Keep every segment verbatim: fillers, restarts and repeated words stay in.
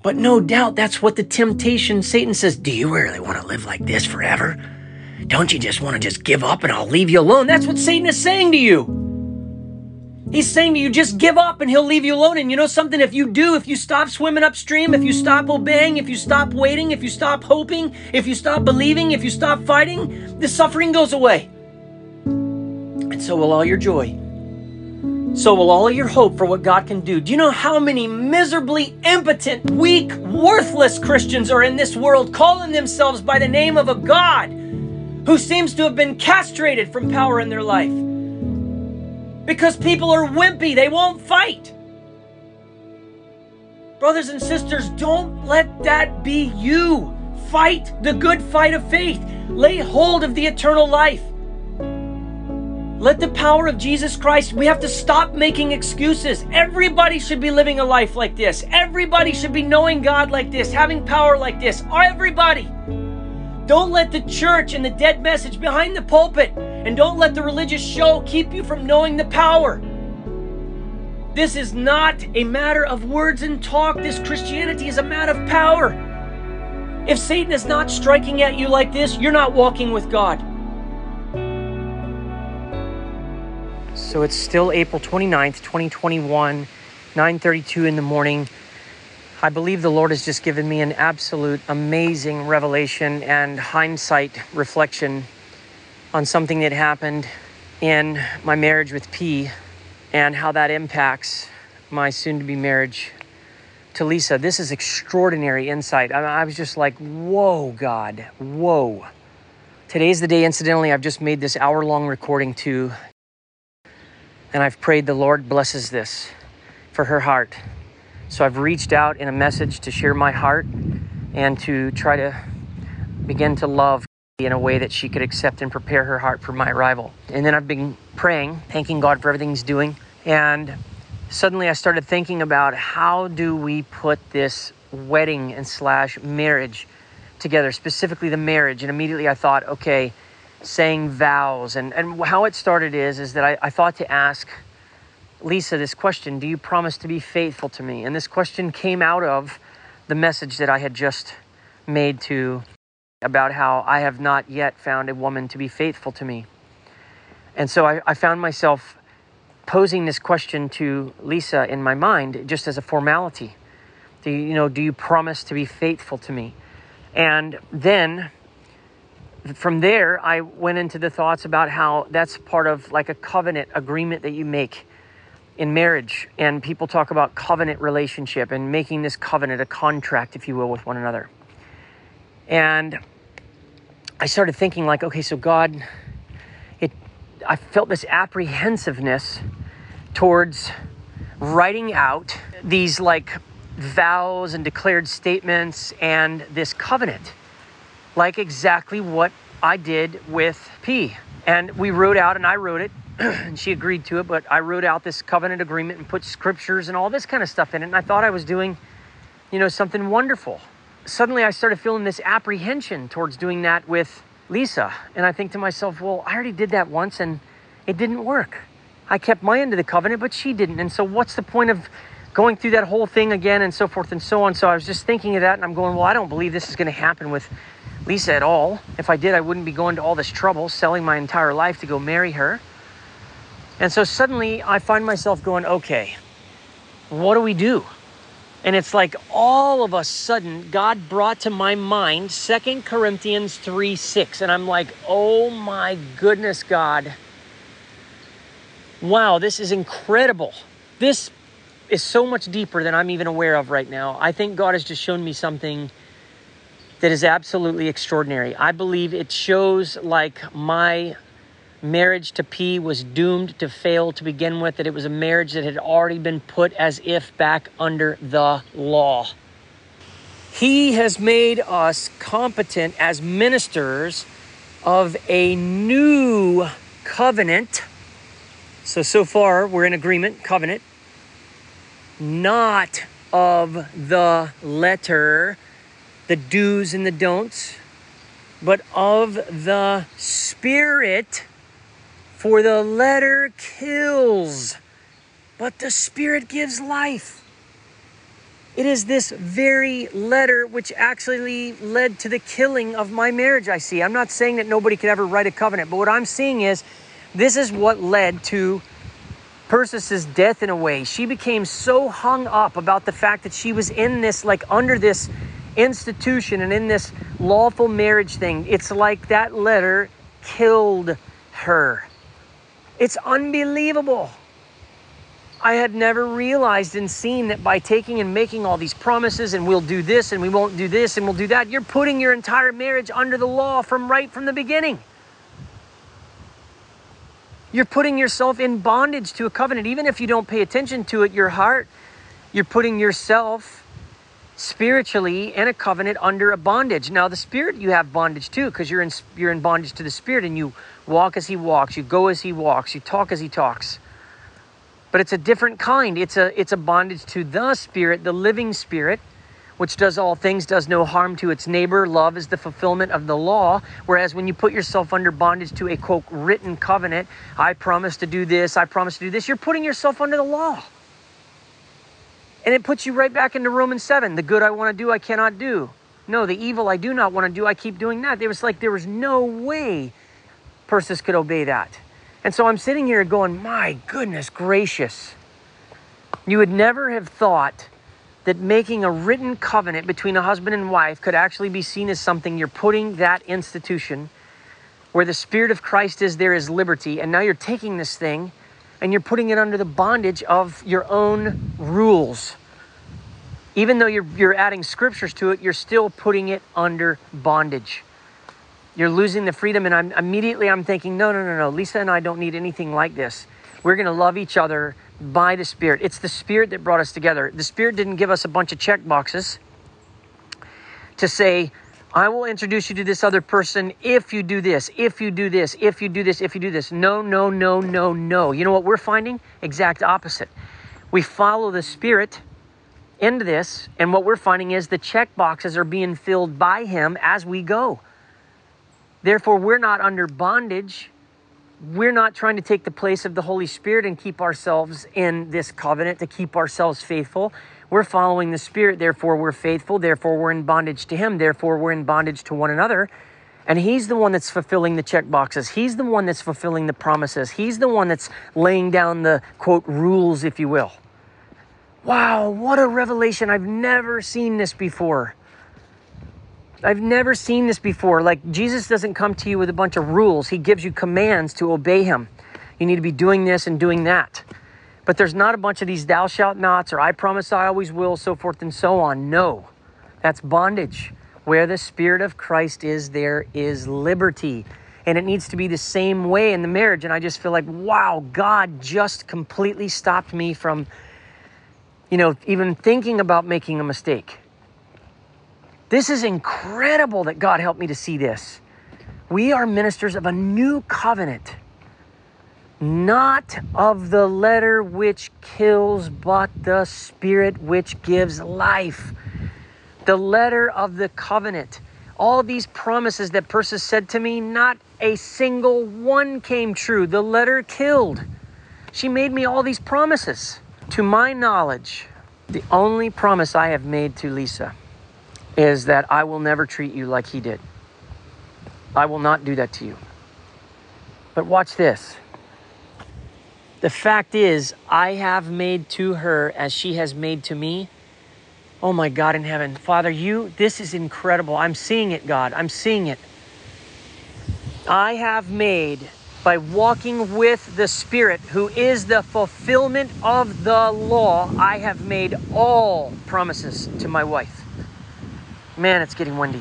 But no doubt that's what the temptation, Satan says, do you really want to live like this forever? Don't you just want to just give up and I'll leave you alone? That's what Satan is saying to you. He's saying to you, just give up and he'll leave you alone. And you know something? If you do, if you stop swimming upstream, if you stop obeying, if you stop waiting, if you stop hoping, if you stop believing, if you stop fighting, the suffering goes away. And so will all your joy. So will all of your hope for what God can do. Do you know how many miserably impotent, weak, worthless Christians are in this world calling themselves by the name of a God who seems to have been castrated from power in their life? Because people are wimpy. They won't fight. Brothers and sisters, don't let that be you. Fight the good fight of faith. Lay hold of the eternal life. Let the power of Jesus Christ, we have to stop making excuses. Everybody should be living a life like this. Everybody should be knowing God like this, having power like this. Everybody. Don't let the church and the dead message behind the pulpit, and don't let the religious show keep you from knowing the power. This is not a matter of words and talk. This Christianity is a matter of power. If Satan is not striking at you like this, you're not walking with God. So it's still April twenty-ninth, twenty twenty-one, nine thirty-two in the morning. I believe the Lord has just given me an absolute amazing revelation and hindsight reflection on something that happened in my marriage with P and how that impacts my soon-to-be marriage to Lisa. This is extraordinary insight. I, I was just like, whoa, God, whoa. Today's the day, incidentally, I've just made this hour-long recording too, and I've prayed the Lord blesses this for her heart. So I've reached out in a message to share my heart and to try to begin to love in a way that she could accept and prepare her heart for my arrival. And then I've been praying, thanking God for everything he's doing. And suddenly I started thinking about how do we put this wedding and slash marriage together, specifically the marriage. And immediately I thought, okay, saying vows. And, and how it started is, is that I, I thought to ask Lisa this question: do you promise to be faithful to me? And this question came out of the message that I had just made to about how I have not yet found a woman to be faithful to me. And so I, I found myself posing this question to Lisa in my mind just as a formality. Do you, you know, do you promise to be faithful to me? And then from there, I went into the thoughts about how that's part of like a covenant agreement that you make in marriage. And people talk about covenant relationship and making this covenant a contract, if you will, with one another. And I started thinking like, okay, so God, it, I felt this apprehensiveness towards writing out these like vows and declared statements and this covenant, like exactly what I did with P. And we wrote out, and I wrote it, and she agreed to it, but I wrote out this covenant agreement and put scriptures and all this kind of stuff in it. And I thought I was doing, you know, something wonderful. Suddenly I started feeling this apprehension towards doing that with Lisa. And I think to myself, well, I already did that once and it didn't work. I kept my end of the covenant, but she didn't. And so what's the point of going through that whole thing again and so forth and so on? So I was just thinking of that and I'm going, well, I don't believe this is going to happen with Lisa at all. If I did, I wouldn't be going to all this trouble, selling my entire life to go marry her. And so suddenly I find myself going, okay, what do we do? And it's like all of a sudden, God brought to my mind Second Corinthians three six. And I'm like, oh my goodness, God. Wow, this is incredible. This is so much deeper than I'm even aware of right now. I think God has just shown me something that is absolutely extraordinary. I believe it shows like my marriage to P was doomed to fail to begin with, that it was a marriage that had already been put as if back under the law. He has made us competent as ministers of a new covenant. So, so far we're in agreement, covenant, not of the letter, the do's and the don'ts, but of the Spirit. For the letter kills, but the Spirit gives life. It is this very letter which actually led to the killing of my marriage, I see. I'm not saying that nobody could ever write a covenant, but what I'm seeing is this is what led to Persis' death in a way. She became so hung up about the fact that she was in this, like under this institution and in this lawful marriage thing. It's like that letter killed her. It's unbelievable. I had never realized and seen that by taking and making all these promises and we'll do this and we won't do this and we'll do that, you're putting your entire marriage under the law from right from the beginning. You're putting yourself in bondage to a covenant. Even if you don't pay attention to it, your heart, you're putting yourself spiritually in a covenant under a bondage. Now, the spirit, you have bondage too, because you're in, you're in bondage to the spirit, and you walk as he walks, you go as he walks, you talk as he talks. But it's a different kind. It's a, it's a bondage to the spirit, the living spirit, which does all things, does no harm to its neighbor. Love is the fulfillment of the law. Whereas when you put yourself under bondage to a, quote, written covenant, I promise to do this, I promise to do this, you're putting yourself under the law. And it puts you right back into Romans seven. The good I want to do, I cannot do. No, the evil I do not want to do, I keep doing that. It was like there was no way Persis could obey that. And so I'm sitting here going, my goodness gracious. You would never have thought that making a written covenant between a husband and wife could actually be seen as something. You're putting that institution where the Spirit of Christ is, there is liberty. And now you're taking this thing and you're putting it under the bondage of your own rules. Even though you're, you're adding scriptures to it, you're still putting it under bondage. You're losing the freedom. And I'm immediately I'm thinking, no, no, no, no. Lisa and I don't need anything like this. We're going to love each other by the Spirit. It's the Spirit that brought us together. The Spirit didn't give us a bunch of check boxes to say, I will introduce you to this other person if you do this, if you do this, if you do this, if you do this. No, no, no, no, no. You know what we're finding? Exact opposite. We follow the Spirit into this, and what we're finding is the check boxes are being filled by Him as we go. Therefore, we're not under bondage. We're not trying to take the place of the Holy Spirit and keep ourselves in this covenant to keep ourselves faithful. We're following the Spirit, therefore we're faithful, therefore we're in bondage to Him, therefore we're in bondage to one another. And He's the one that's fulfilling the check boxes. He's the one that's fulfilling the promises. He's the one that's laying down the, quote, rules, if you will. Wow, what a revelation. I've never seen this before. I've never seen this before. Like, Jesus doesn't come to you with a bunch of rules. He gives you commands to obey Him. You need to be doing this and doing that. But there's not a bunch of these thou shalt nots or I promise I always will, so forth and so on. No, that's bondage. Where the Spirit of Christ is, there is liberty. And it needs to be the same way in the marriage. And I just feel like, wow, God just completely stopped me from, you know, even thinking about making a mistake. This is incredible that God helped me to see this. We are ministers of a new covenant, not of the letter which kills, but the Spirit which gives life. The letter of the covenant. All these promises that Persis said to me, not a single one came true. The letter killed. She made me all these promises. To my knowledge, the only promise I have made to Lisa is that I will never treat you like he did. I will not do that to you. But watch this. The fact is, I have made to her as she has made to me. Oh my God in heaven. Father, you, this is incredible. I'm seeing it, God. I'm seeing it. I have made, by walking with the Spirit, who is the fulfillment of the law, I have made all promises to my wife. Man, it's getting windy.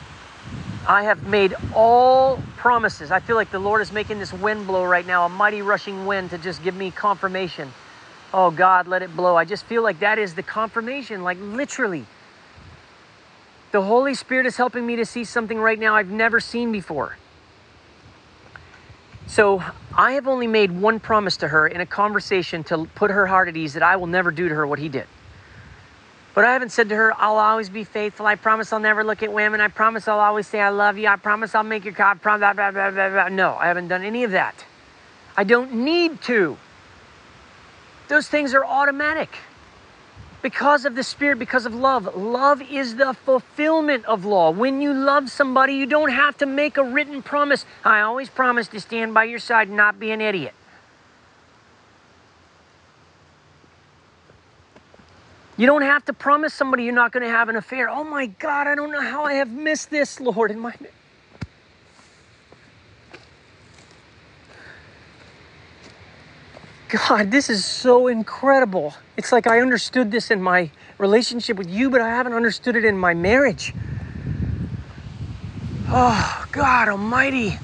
I have made all promises. I feel like the Lord is making this wind blow right now, a mighty rushing wind to just give me confirmation. Oh God, let it blow. I just feel like that is the confirmation, like literally. The Holy Spirit is helping me to see something right now I've never seen before. So I have only made one promise to her in a conversation to put her heart at ease that I will never do to her what he did. But I haven't said to her, I'll always be faithful. I promise I'll never look at women. I promise I'll always say I love you. I promise I'll make your car. Blah, blah, blah, blah, blah. No, I haven't done any of that. I don't need to. Those things are automatic. Because of the Spirit, because of love. Love is the fulfillment of law. When you love somebody, you don't have to make a written promise. I always promise to stand by your side and not be an idiot. You don't have to promise somebody you're not going to have an affair. Oh my God, I don't know how I have missed this, Lord, in my... God, this is so incredible. It's like I understood this in my relationship with you, but I haven't understood it in my marriage. Oh, God Almighty.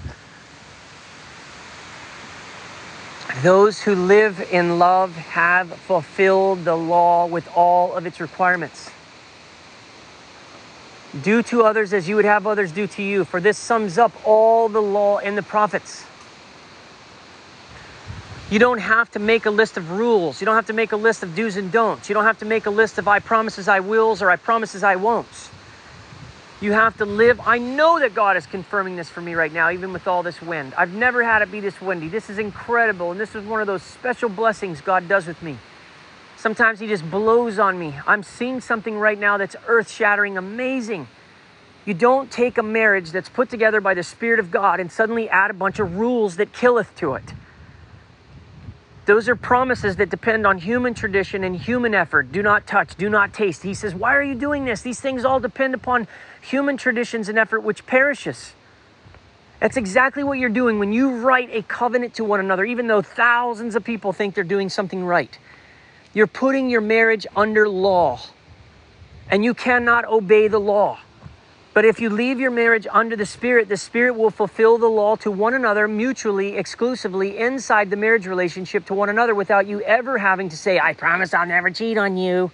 Those who live in love have fulfilled the law with all of its requirements. Do to others as you would have others do to you, for this sums up all the law and the prophets. You don't have to make a list of rules. You don't have to make a list of do's and don'ts. You don't have to make a list of I promises I wills or I promises I won'ts. You have to live. I know that God is confirming this for me right now, even with all this wind. I've never had it be this windy. This is incredible. And this is one of those special blessings God does with me. Sometimes he just blows on me. I'm seeing something right now that's earth-shattering, amazing. You don't take a marriage that's put together by the Spirit of God and suddenly add a bunch of rules that killeth to it. Those are promises that depend on human tradition and human effort. Do not touch, do not taste. He says, why are you doing this? These things all depend upon human traditions and effort which perishes. That's exactly what you're doing when you write a covenant to one another, even though thousands of people think they're doing something right. You're putting your marriage under law, and you cannot obey the law. But if you leave your marriage under the Spirit, the Spirit will fulfill the law to one another mutually, exclusively, inside the marriage relationship to one another without you ever having to say, I promise I'll never cheat on you.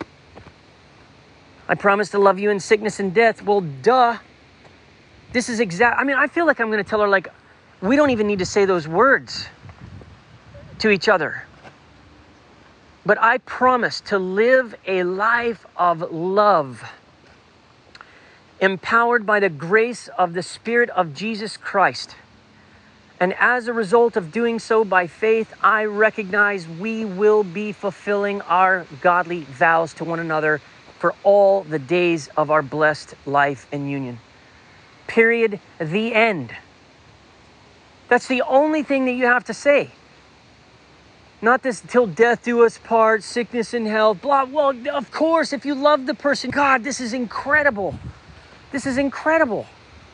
I promise to love you in sickness and death. Well, duh. This is exact. I mean, I feel like I'm going to tell her, like, we don't even need to say those words to each other. But I promise to live a life of love, empowered by the grace of the Spirit of Jesus Christ. And as a result of doing so by faith, I recognize we will be fulfilling our godly vows to one another for all the days of our blessed life and union. Period. The end. That's the only thing that you have to say. Not this till death do us part, sickness and health, blah. Well, of course, if you love the person, God, this is incredible. This is incredible.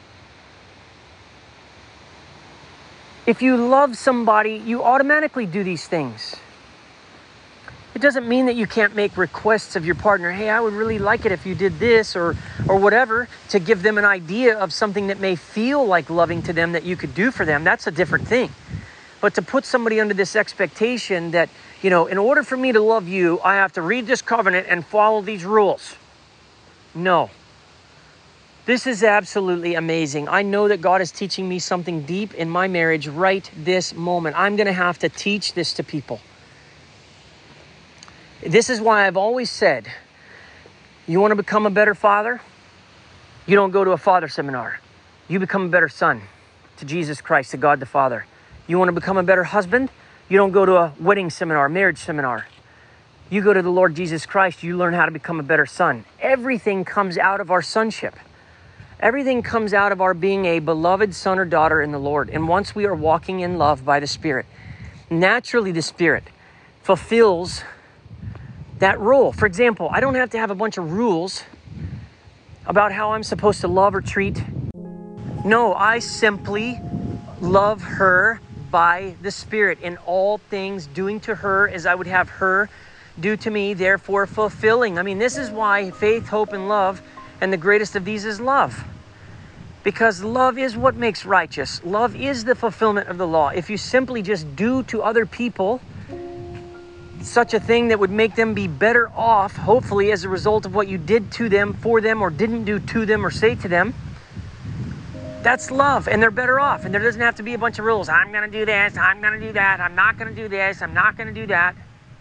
If you love somebody, you automatically do these things. It doesn't mean that you can't make requests of your partner. Hey, I would really like it if you did this or or whatever, to give them an idea of something that may feel like loving to them that you could do for them. That's a different thing. But to put somebody under this expectation that, you know, in order for me to love you, I have to read this covenant and follow these rules. No. This is absolutely amazing. I know that God is teaching me something deep in my marriage right this moment. I'm going to have to teach this to people. This is why I've always said, you want to become a better father? You don't go to a father seminar. You become a better son to Jesus Christ, to God the Father. You want to become a better husband? You don't go to a wedding seminar, marriage seminar. You go to the Lord Jesus Christ. You learn how to become a better son. Everything comes out of our sonship. Everything comes out of our being a beloved son or daughter in the Lord. And once we are walking in love by the Spirit, naturally the Spirit fulfills that role. For example, I don't have to have a bunch of rules about how I'm supposed to love or treat. No, I simply love her by the Spirit in all things, doing to her as I would have her do to me, therefore fulfilling. I mean, this is why faith, hope, and love, and the greatest of these is love. Because love is what makes righteous. Love is the fulfillment of the law. If you simply just do to other people such a thing that would make them be better off, hopefully as a result of what you did to them, for them, or didn't do to them or say to them, that's love, and they're better off. And there doesn't have to be a bunch of rules. I'm going to do this, I'm going to do that, I'm not going to do this, I'm not going to do that.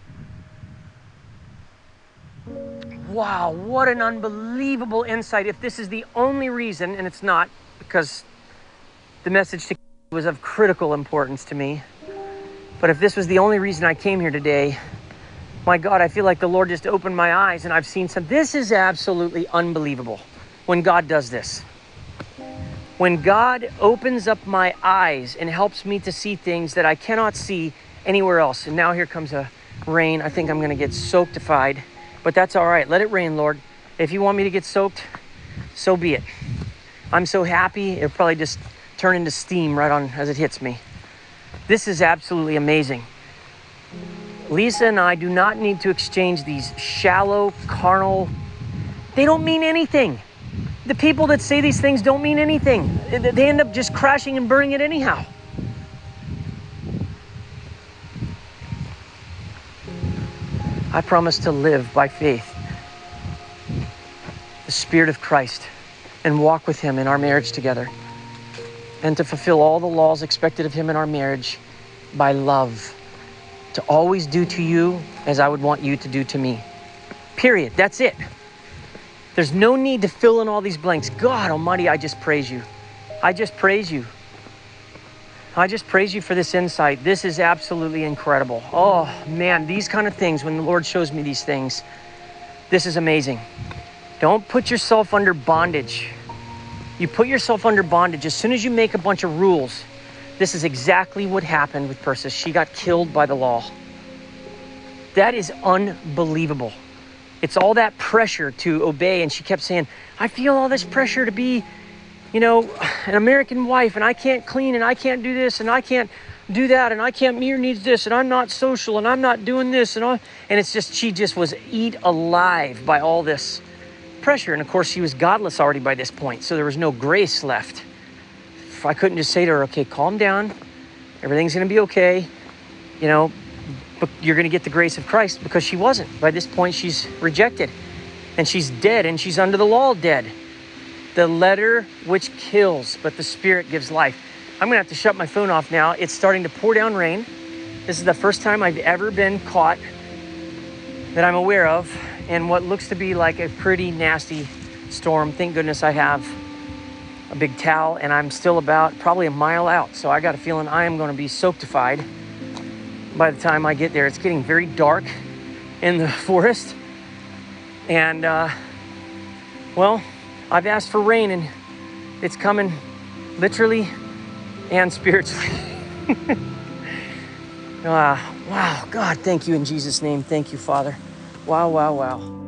Wow, what an unbelievable insight. If this is the only reason, and it's not, because the message to was of critical importance to me, but if this was the only reason I came here today, My God, I feel like the Lord just opened my eyes and I've seen some. This is absolutely unbelievable when God does this. When God opens up my eyes and helps me to see things that I cannot see anywhere else. And now here comes a rain. I think I'm going to get soakedified, but that's all right. Let it rain, Lord. If you want me to get soaked, so be it. I'm so happy. It'll probably just turn into steam right on as it hits me. This is absolutely amazing. Lisa and I do not need to exchange these shallow, carnal, they don't mean anything. The people that say these things don't mean anything. They end up just crashing and burning it anyhow. I promise to live by faith, the Spirit of Christ, and walk with Him in our marriage together, and to fulfill all the laws expected of Him in our marriage by love, to always do to you as I would want you to do to me. Period. That's it. There's no need to fill in all these blanks. God Almighty, I just praise you. I just praise you. I just praise you for this insight. This is absolutely incredible. Oh man, these kind of things, when the Lord shows me these things, this is amazing. Don't put yourself under bondage. You put yourself under bondage as soon as you make a bunch of rules. This is exactly what happened with Persis. She got killed by the law. That is unbelievable. It's all that pressure to obey. And she kept saying, I feel all this pressure to be, you know, an American wife, and I can't clean, and I can't do this, and I can't do that, and I can't, Mir needs this, and I'm not social, and I'm not doing this, and all. And it's just, she just was eat alive by all this pressure. And of course, she was godless already by this point, so there was no grace left. If I couldn't just say to her, okay, calm down, everything's going to be okay, you know, but you're going to get the grace of Christ, because she wasn't. By this point, she's rejected, and she's dead, and she's under the law dead. The letter which kills, but the Spirit gives life. I'm going to have to shut my phone off now. It's starting to pour down rain. This is the first time I've ever been caught that I'm aware of in what looks to be like a pretty nasty storm. Thank goodness I have a big towel, and I'm still about probably a mile out. So I got a feeling I am going to be soakedified by the time I get there. It's getting very dark in the forest. And, uh, well, I've asked for rain, and it's coming literally and spiritually. uh, wow, God, thank you in Jesus' name. Thank you, Father. Wow, wow, wow.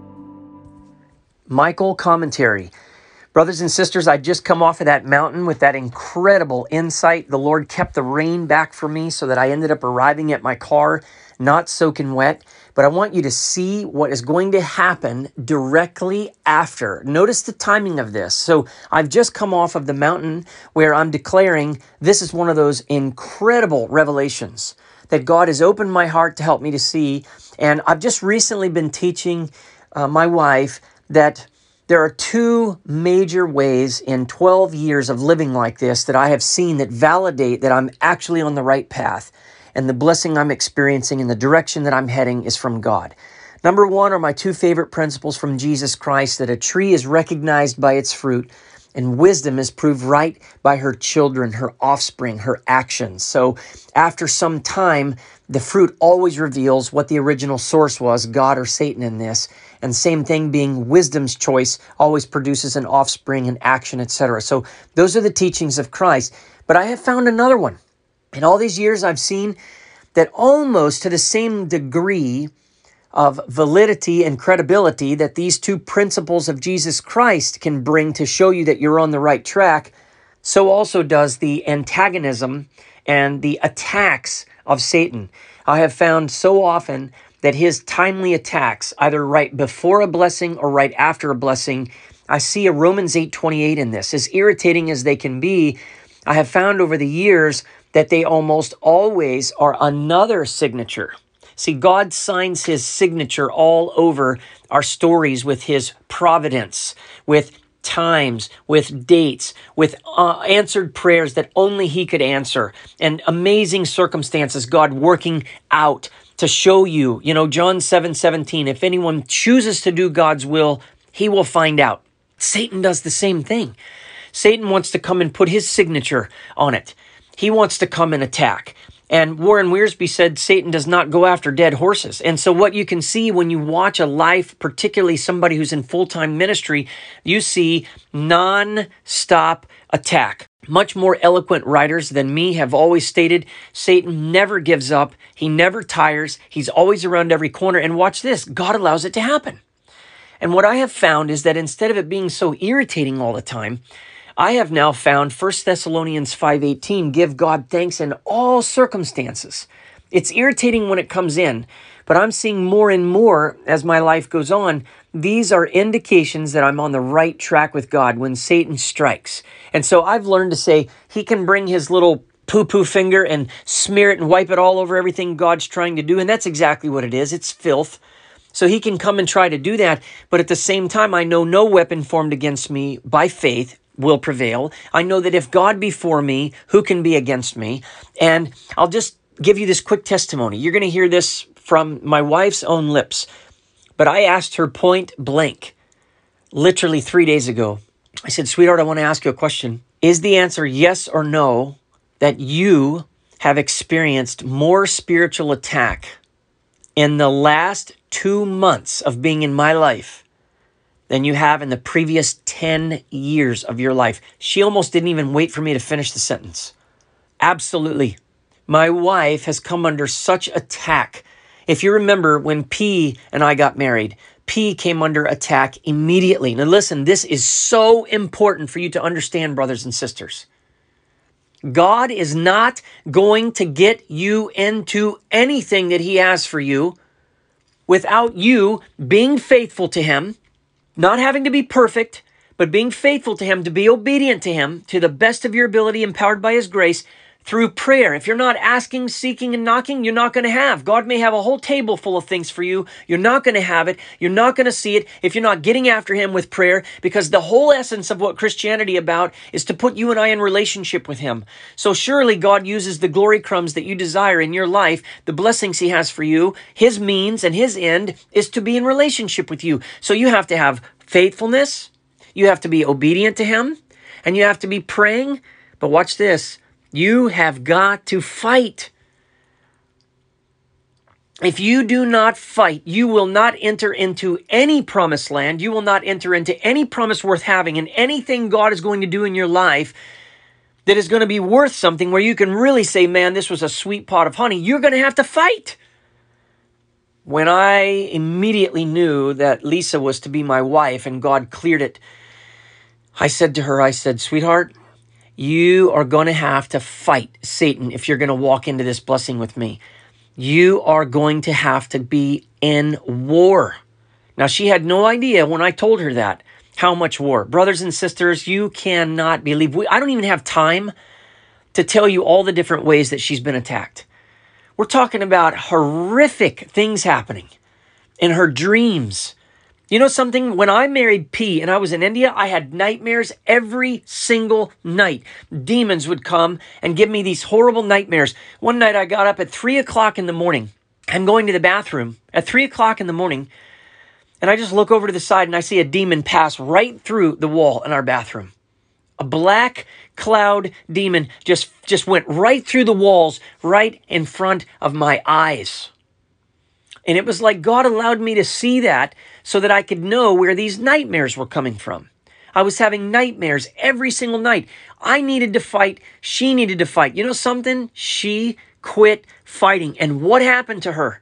Michael commentary. Brothers and sisters, I'd just come off of that mountain with that incredible insight. The Lord kept the rain back for me so that I ended up arriving at my car not soaking wet. But I want you to see what is going to happen directly after. Notice the timing of this. So I've just come off of the mountain where I'm declaring this is one of those incredible revelations that God has opened my heart to help me to see. And I've just recently been teaching uh, my wife that there are two major ways in twelve years of living like this that I have seen that validate that I'm actually on the right path, and the blessing I'm experiencing and the direction that I'm heading is from God. Number one are my two favorite principles from Jesus Christ, that a tree is recognized by its fruit, and wisdom is proved right by her children, her offspring, her actions. So after some time, the fruit always reveals what the original source was, God or Satan in this. And same thing being wisdom's choice always produces an offspring, an action, et cetera. So those are the teachings of Christ. But I have found another one. In all these years, I've seen that almost to the same degree of validity and credibility that these two principles of Jesus Christ can bring to show you that you're on the right track, so also does the antagonism and the attacks of Satan. I have found so often that his timely attacks, either right before a blessing or right after a blessing, I see a Romans eight twenty-eight in this. As irritating as they can be, I have found over the years that they almost always are another signature. See, God signs his signature all over our stories with his providence, with times, with dates, with uh, answered prayers that only he could answer, and amazing circumstances, God working out to show you, you know, John seven seventeen, if anyone chooses to do God's will, he will find out. Satan does the same thing. Satan wants to come and put his signature on it. He wants to come and attack. And Warren Wiersbe said Satan does not go after dead horses. And so what you can see when you watch a life, particularly somebody who's in full-time ministry, you see non-stop attack. Much more eloquent writers than me have always stated, Satan never gives up. He never tires. He's always around every corner. And watch this, God allows it to happen. And what I have found is that instead of it being so irritating all the time, I have now found First Thessalonians five eighteen, give God thanks in all circumstances. It's irritating when it comes in, but I'm seeing more and more as my life goes on. These are indications that I'm on the right track with God when Satan strikes. And so I've learned to say he can bring his little poo-poo finger and smear it and wipe it all over everything God's trying to do. And that's exactly what it is. It's filth. So he can come and try to do that. But at the same time, I know no weapon formed against me by faith will prevail. I know that if God be for me, who can be against me? And I'll just give you this quick testimony. You're going to hear this from my wife's own lips. But I asked her point blank, literally three days ago. I said, sweetheart, I want to ask you a question. Is the answer yes or no that you have experienced more spiritual attack in the last two months of being in my life than you have in the previous ten years of your life? She almost didn't even wait for me to finish the sentence. Absolutely. My wife has come under such attack. If you remember when P and I got married, P came under attack immediately. Now listen, this is so important for you to understand, brothers and sisters. God is not going to get you into anything that he has for you without you being faithful to him, not having to be perfect, but being faithful to him, to be obedient to him to the best of your ability, empowered by his grace through prayer. If you're not asking, seeking, and knocking, you're not going to have. God may have a whole table full of things for you. You're not going to have it. You're not going to see it if you're not getting after him with prayer, because the whole essence of what Christianity about is to put you and I in relationship with him. So surely God uses the glory crumbs that you desire in your life, the blessings he has for you. His means and his end is to be in relationship with you. So you have to have faithfulness. You have to be obedient to him, and you have to be praying. But watch this. You have got to fight. If you do not fight, you will not enter into any promised land. You will not enter into any promise worth having, and anything God is going to do in your life that is going to be worth something where you can really say, man, this was a sweet pot of honey. You're going to have to fight. When I immediately knew that Lisa was to be my wife and God cleared it, I said to her, I said, sweetheart, you are going to have to fight Satan if you're going to walk into this blessing with me. You are going to have to be in war. Now, she had no idea when I told her that, how much war. Brothers and sisters, you cannot believe. We, I don't even have time to tell you all the different ways that she's been attacked. We're talking about horrific things happening in her dreams. You know something? When I married P and I was in India, I had nightmares every single night. Demons would come and give me these horrible nightmares. One night I got up at three o'clock in the morning. I'm going to the bathroom at three o'clock in the morning, and I just look over to the side and I see a demon pass right through the wall in our bathroom. A black cloud demon just, just went right through the walls, right in front of my eyes. And it was like God allowed me to see that so that I could know where these nightmares were coming from. I was having nightmares every single night. I needed to fight. She needed to fight. You know something? She quit fighting. And what happened to her?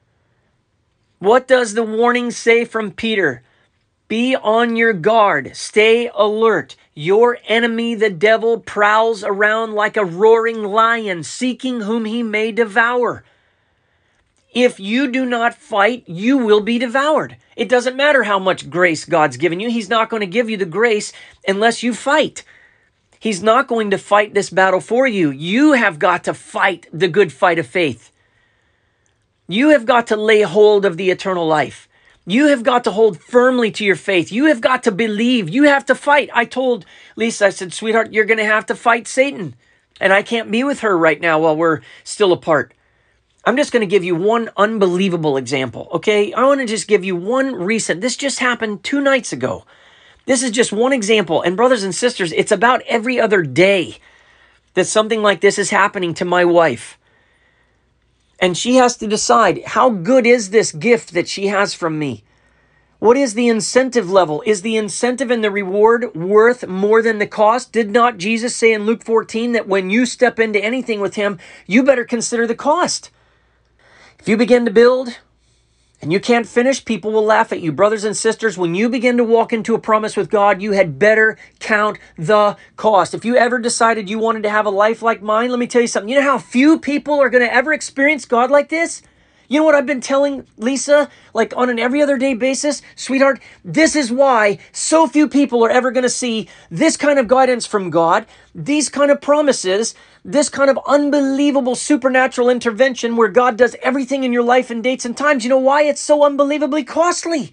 What does the warning say from Peter? Be on your guard. Stay alert. Your enemy, the devil, prowls around like a roaring lion, seeking whom he may devour. If you do not fight, you will be devoured. It doesn't matter how much grace God's given you. He's not going to give you the grace unless you fight. He's not going to fight this battle for you. You have got to fight the good fight of faith. You have got to lay hold of the eternal life. You have got to hold firmly to your faith. You have got to believe. You have to fight. I told Lisa, I said, sweetheart, you're going to have to fight Satan. And I can't be with her right now while we're still apart. I'm just going to give you one unbelievable example, okay? I want to just give you one recent. This just happened two nights ago. This is just one example. And brothers and sisters, it's about every other day that something like this is happening to my wife. And she has to decide, how good is this gift that she has from me? What is the incentive level? Is the incentive and the reward worth more than the cost? Did not Jesus say in Luke fourteen that when you step into anything with him, you better consider the cost? If you begin to build and you can't finish, people will laugh at you. Brothers and sisters, when you begin to walk into a promise with God, you had better count the cost. If you ever decided you wanted to have a life like mine, let me tell you something. You know how few people are going to ever experience God like this? You know what I've been telling Lisa, like on an every other day basis? Sweetheart, this is why so few people are ever going to see this kind of guidance from God, these kind of promises, this kind of unbelievable supernatural intervention where God does everything in your life in dates and times. You know why? It's so unbelievably costly.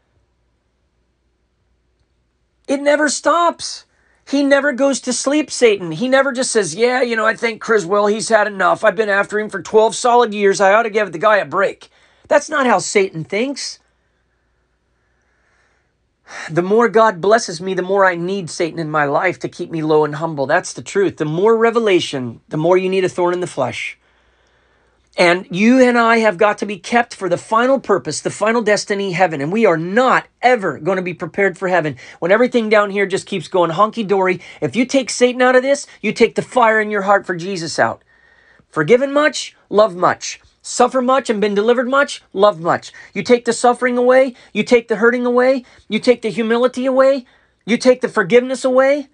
It never stops. He never goes to sleep, Satan. He never just says, yeah, you know, I think Criswell, he's had enough. I've been after him for twelve solid years. I ought to give the guy a break. That's not how Satan thinks. The more God blesses me, the more I need Satan in my life to keep me low and humble. That's the truth. The more revelation, the more you need a thorn in the flesh. And you and I have got to be kept for the final purpose, the final destiny, heaven. And we are not ever going to be prepared for heaven when everything down here just keeps going hunky-dory. If you take Satan out of this, you take the fire in your heart for Jesus out. Forgiven much, love much. Suffer much and been delivered much, love much. You take the suffering away, you take the hurting away, you take the humility away, you take the forgiveness away.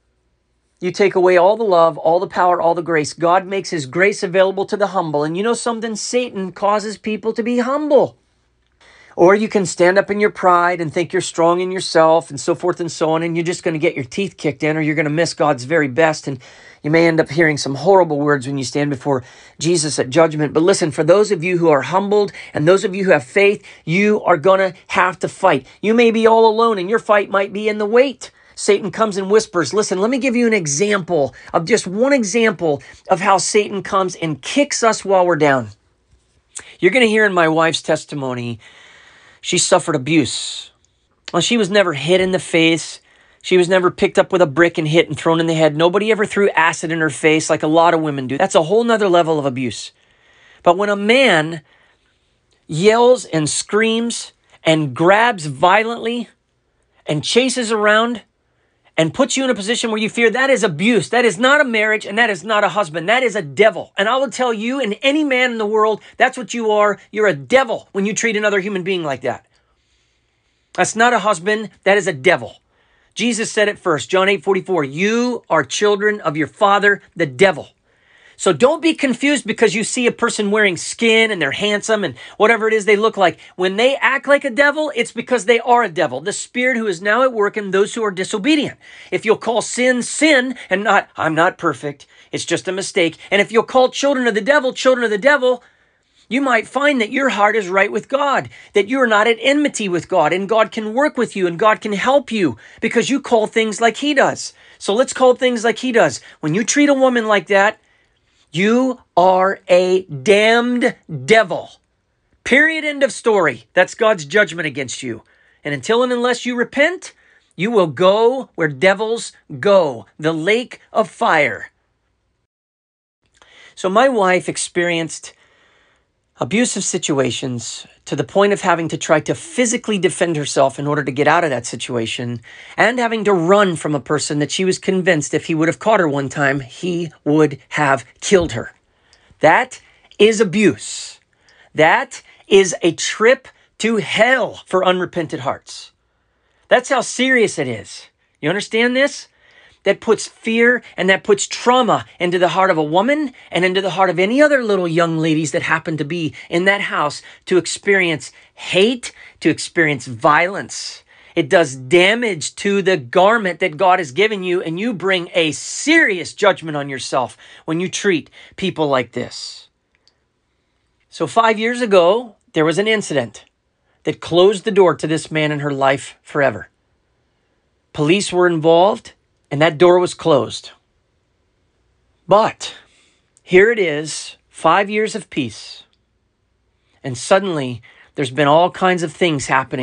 You take away all the love, all the power, all the grace. God makes his grace available to the humble. And you know something? Satan causes people to be humble. Or you can stand up in your pride and think you're strong in yourself and so forth and so on. And you're just going to get your teeth kicked in, or you're going to miss God's very best. And you may end up hearing some horrible words when you stand before Jesus at judgment. But listen, for those of you who are humbled and those of you who have faith, you are going to have to fight. You may be all alone and your fight might be in the weight. Satan comes and whispers. Listen, let me give you an example of just one example of how Satan comes and kicks us while we're down. You're going to hear in my wife's testimony, she suffered abuse. Well, she was never hit in the face. She was never picked up with a brick and hit and thrown in the head. Nobody ever threw acid in her face like a lot of women do. That's a whole nother level of abuse. But when a man yells and screams and grabs violently and chases around and puts you in a position where you fear, that is abuse. That is not a marriage, and that is not a husband. That is a devil. And I will tell you and any man in the world, that's what you are. You're a devil when you treat another human being like that. That's not a husband. That is a devil. Jesus said it first, John eight forty-four, you are children of your father, the devil. So don't be confused because you see a person wearing skin and they're handsome and whatever it is they look like. When they act like a devil, it's because they are a devil. The spirit who is now at work in those who are disobedient. If you'll call sin, sin, and not, I'm not perfect, it's just a mistake. And if you'll call children of the devil, children of the devil, you might find that your heart is right with God, that you're not at enmity with God, and God can work with you and God can help you because you call things like he does. So let's call things like he does. When you treat a woman like that, you are a damned devil. Period. End of story. That's God's judgment against you. And until and unless you repent, you will go where devils go, the lake of fire. So my wife experienced abusive situations to the point of having to try to physically defend herself in order to get out of that situation, and having to run from a person that she was convinced if he would have caught her one time, he would have killed her. That is abuse. That is a trip to hell for unrepentant hearts. That's how serious it is. You understand this? That puts fear and that puts trauma into the heart of a woman and into the heart of any other little young ladies that happen to be in that house to experience hate, to experience violence. It does damage to the garment that God has given you, and you bring a serious judgment on yourself when you treat people like this. So five years ago, there was an incident that closed the door to this man in her life forever. Police were involved, and that door was closed. But here it is, five years of peace. And suddenly, there's been all kinds of things happening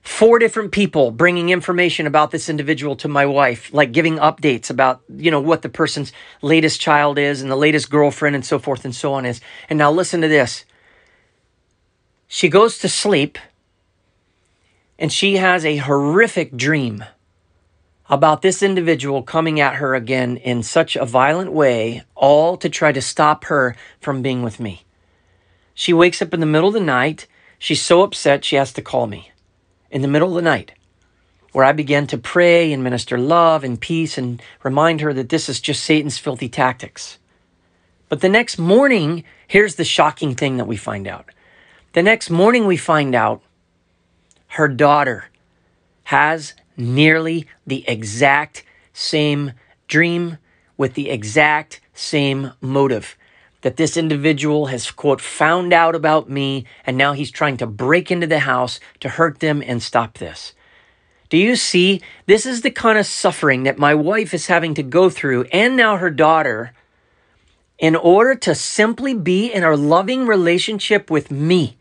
Four different people bringing information about this individual to my wife, like giving updates about, you know, what the person's latest child is and the latest girlfriend and so forth and so on is. And now listen to this. She goes to sleep and she has a horrific dream about this individual coming at her again in such a violent way, all to try to stop her from being with me. She wakes up in the middle of the night. She's so upset she has to call me in the middle of the night, where I began to pray and minister love and peace and remind her that this is just Satan's filthy tactics. But the next morning, here's the shocking thing that we find out. The next morning we find out her daughter has nearly the exact same dream with the exact same motive. That this individual has, quote, found out about me, and now he's trying to break into the house to hurt them and stop this. Do you see? This is the kind of suffering that my wife is having to go through, and now her daughter, in order to simply be in a loving relationship with me.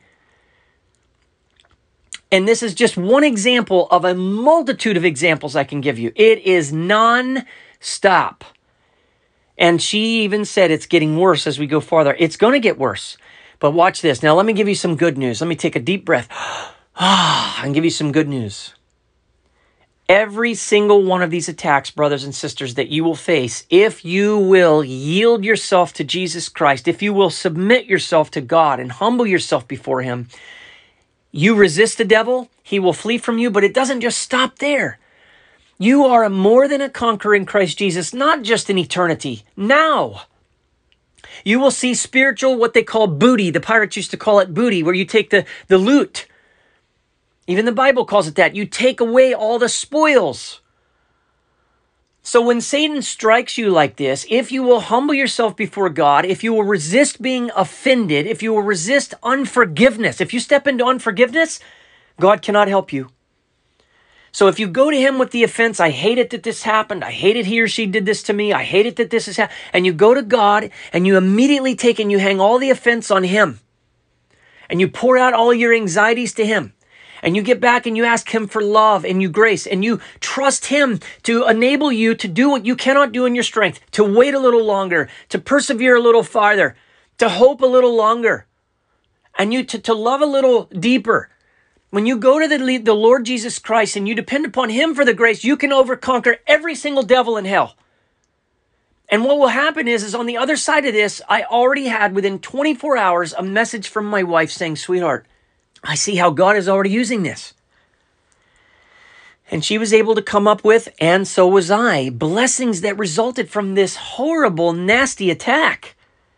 And this is just one example of a multitude of examples I can give you. It is non-stop. And she even said it's getting worse as we go farther. It's going to get worse. But watch this. Now, let me give you some good news. Let me take a deep breath and give you some good news. Every single one of these attacks, brothers and sisters, that you will face, if you will yield yourself to Jesus Christ, if you will submit yourself to God and humble yourself before him, you resist the devil, he will flee from you, but it doesn't just stop there. You are more than a conqueror in Christ Jesus, not just in eternity, now. You will see spiritual, what they call booty. The pirates used to call it booty, where you take the, the loot. Even the Bible calls it that. You take away all the spoils. So when Satan strikes you like this, if you will humble yourself before God, if you will resist being offended, if you will resist unforgiveness, if you step into unforgiveness, God cannot help you. So if you go to him with the offense, I hate it that this happened. I hate it he or she did this to me. I hate it that this has happened. And you go to God and you immediately take and you hang all the offense on him. And you pour out all your anxieties to him. And you get back and you ask him for love and you grace. And you trust him to enable you to do what you cannot do in your strength. To wait a little longer. To persevere a little farther. To hope a little longer. And you to, to love a little deeper. When you go to the, the Lord Jesus Christ and you depend upon him for the grace, you can overconquer every single devil in hell. And what will happen is, is on the other side of this, I already had within twenty-four hours a message from my wife saying, sweetheart, I see how God is already using this. And she was able to come up with, and so was I, blessings that resulted from this horrible, nasty attack.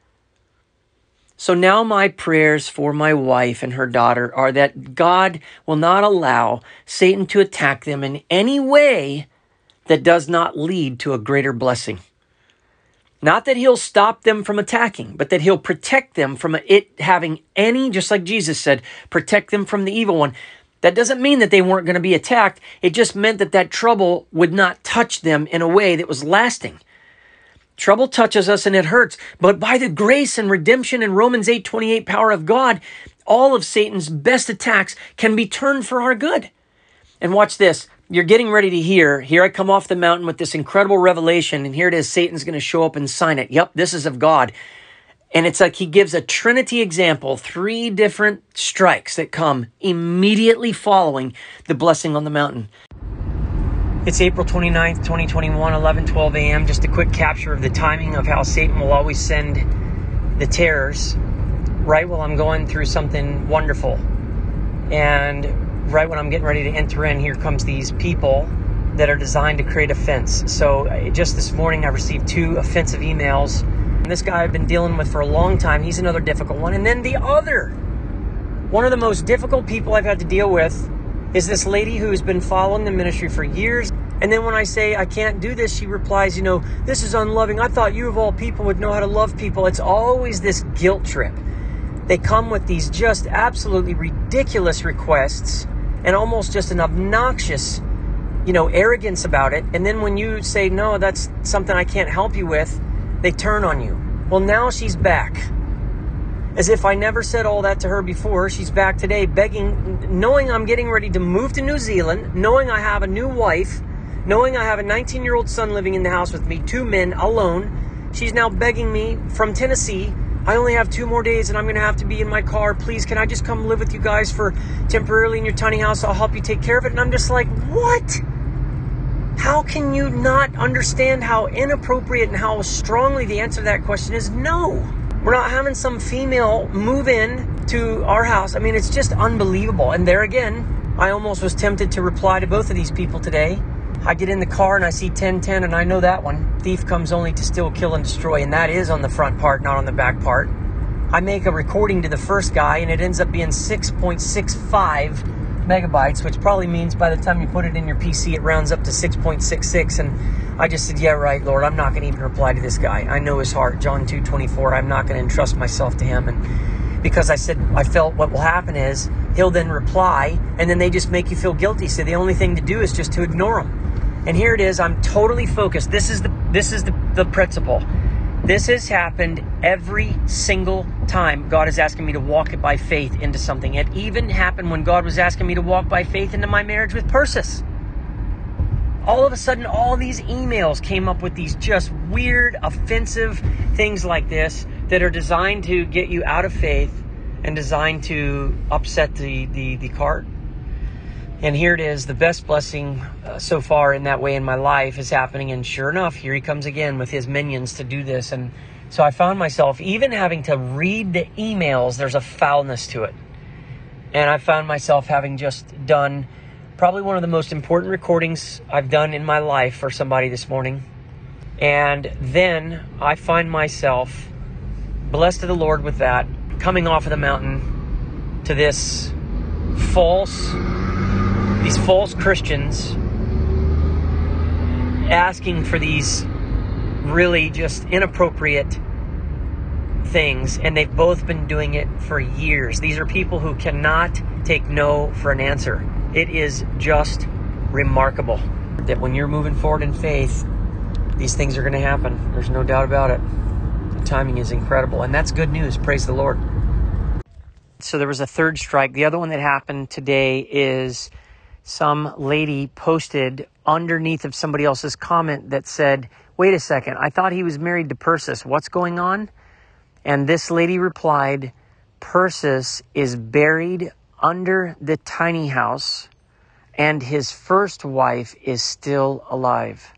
So now my prayers for my wife and her daughter are that God will not allow Satan to attack them in any way that does not lead to a greater blessing. Not that he'll stop them from attacking, but that he'll protect them from it having any, just like Jesus said, protect them from the evil one. That doesn't mean that they weren't going to be attacked. It just meant that that trouble would not touch them in a way that was lasting. Trouble touches us and it hurts, but by the grace and redemption in Romans eight twenty-eight power of God, all of Satan's best attacks can be turned for our good. And watch this. You're getting ready to hear, here I come off the mountain with this incredible revelation, and here it is, Satan's going to show up and sign it. Yep, this is of God. And it's like he gives a Trinity example, three different strikes that come immediately following the blessing on the mountain. It's April twenty-ninth, twenty twenty-one, eleven twelve a.m. Just a quick capture of the timing of how Satan will always send the terrors right while I'm going through something wonderful. And right when I'm getting ready to enter in, here comes these people that are designed to create offense. So just this morning, I received two offensive emails. And this guy I've been dealing with for a long time. He's another difficult one. And then the other, one of the most difficult people I've had to deal with is this lady who's been following the ministry for years. And then when I say, I can't do this, she replies, you know, this is unloving. I thought you of all people would know how to love people. It's always this guilt trip. They come with these just absolutely ridiculous requests and almost just an obnoxious, you know, arrogance about it. And then when you say, no, that's something I can't help you with, they turn on you. Well, now she's back. As if I never said all that to her before, she's back today begging, knowing I'm getting ready to move to New Zealand, knowing I have a new wife, knowing I have a nineteen-year-old son living in the house with me, two men alone. She's now begging me from Tennessee. I only have two more days and I'm going to have to be in my car. Please, can I just come live with you guys for temporarily in your tiny house? I'll help you take care of it. And I'm just like, what? How can you not understand how inappropriate and how strongly the answer to that question is no? We're not having some female move in to our house. I mean, it's just unbelievable. And there again, I almost was tempted to reply to both of these people today. I get in the car and I see ten ten and I know that one. Thief comes only to steal, kill, and destroy. And that is on the front part, not on the back part. I make a recording to the first guy and it ends up being six point six five megabytes, which probably means by the time you put it in your P C, it rounds up to six point six six. And I just said, yeah, right, Lord, I'm not going to even reply to this guy. I know his heart, John two twenty-four. I'm not going to entrust myself to him. And because I said, I felt what will happen is he'll then reply and then they just make you feel guilty. So the only thing to do is just to ignore him. And here it is. I'm totally focused. This is the this is the, the principle. This has happened every single time God is asking me to walk it by faith into something. It even happened when God was asking me to walk by faith into my marriage with Persis. All of a sudden, all these emails came up with these just weird, offensive things like this that are designed to get you out of faith and designed to upset the, the, the cart. And here it is, the best blessing uh, so far in that way in my life is happening. And sure enough, here he comes again with his minions to do this. And so I found myself even having to read the emails. There's a foulness to it. And I found myself having just done probably one of the most important recordings I've done in my life for somebody this morning. And then I find myself, blessed of the Lord with that, coming off of the mountain to this false... These false Christians asking for these really just inappropriate things, and they've both been doing it for years. These are people who cannot take no for an answer. It is just remarkable that when you're moving forward in faith, these things are going to happen. There's no doubt about it. The timing is incredible, and that's good news. Praise the Lord. So there was a third strike. The other one that happened today is some lady posted underneath of somebody else's comment that said, wait a second, I thought he was married to Persis. What's going on? And this lady replied, Persis is buried under the tiny house and his first wife is still alive.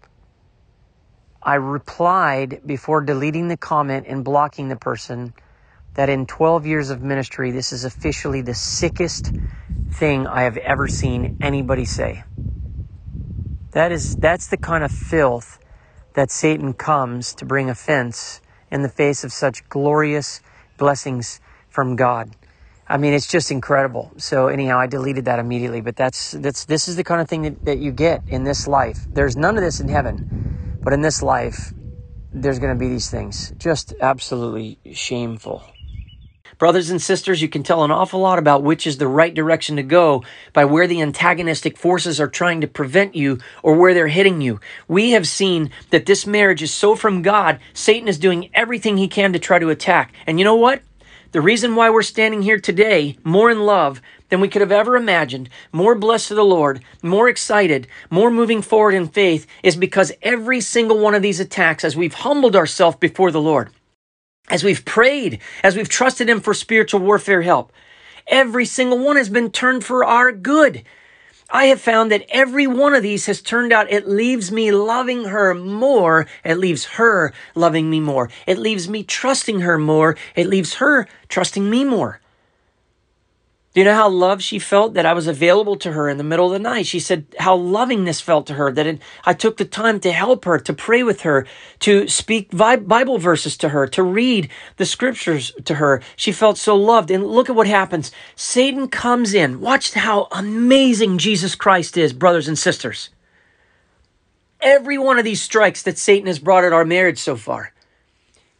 I replied before deleting the comment and blocking the person that in twelve years of ministry, this is officially the sickest thing I have ever seen anybody say. That is, that's the kind of filth that Satan comes to bring offense in the face of such glorious blessings from God. I mean, it's just incredible. So anyhow, I deleted that immediately, but that's, that's, this is the kind of thing that, that you get in this life. There's none of this in heaven, but in this life, there's going to be these things. Just absolutely shameful. Brothers and sisters, you can tell an awful lot about which is the right direction to go by where the antagonistic forces are trying to prevent you or where they're hitting you. We have seen that this marriage is so from God, Satan is doing everything he can to try to attack. And you know what? The reason why we're standing here today, more in love than we could have ever imagined, more blessed to the Lord, more excited, more moving forward in faith, is because every single one of these attacks, as we've humbled ourselves before the Lord, as we've prayed, as we've trusted him for spiritual warfare help, every single one has been turned for our good. I have found that every one of these has turned out, it leaves me loving her more. It leaves her loving me more. It leaves me trusting her more. It leaves her trusting me more. Do you know how loved she felt that I was available to her in the middle of the night? She said how loving this felt to her, that it, I took the time to help her, to pray with her, to speak Bible verses to her, to read the scriptures to her. She felt so loved. And look at what happens. Satan comes in. Watch how amazing Jesus Christ is, brothers and sisters. Every one of these strikes that Satan has brought at our marriage so far,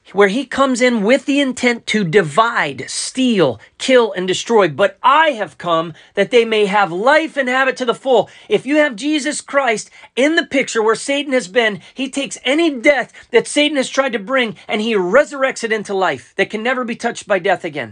where he comes in with the intent to divide, steal, kill, and destroy. But I have come that they may have life and have it to the full. If you have Jesus Christ in the picture where Satan has been, he takes any death that Satan has tried to bring and he resurrects it into life that can never be touched by death again.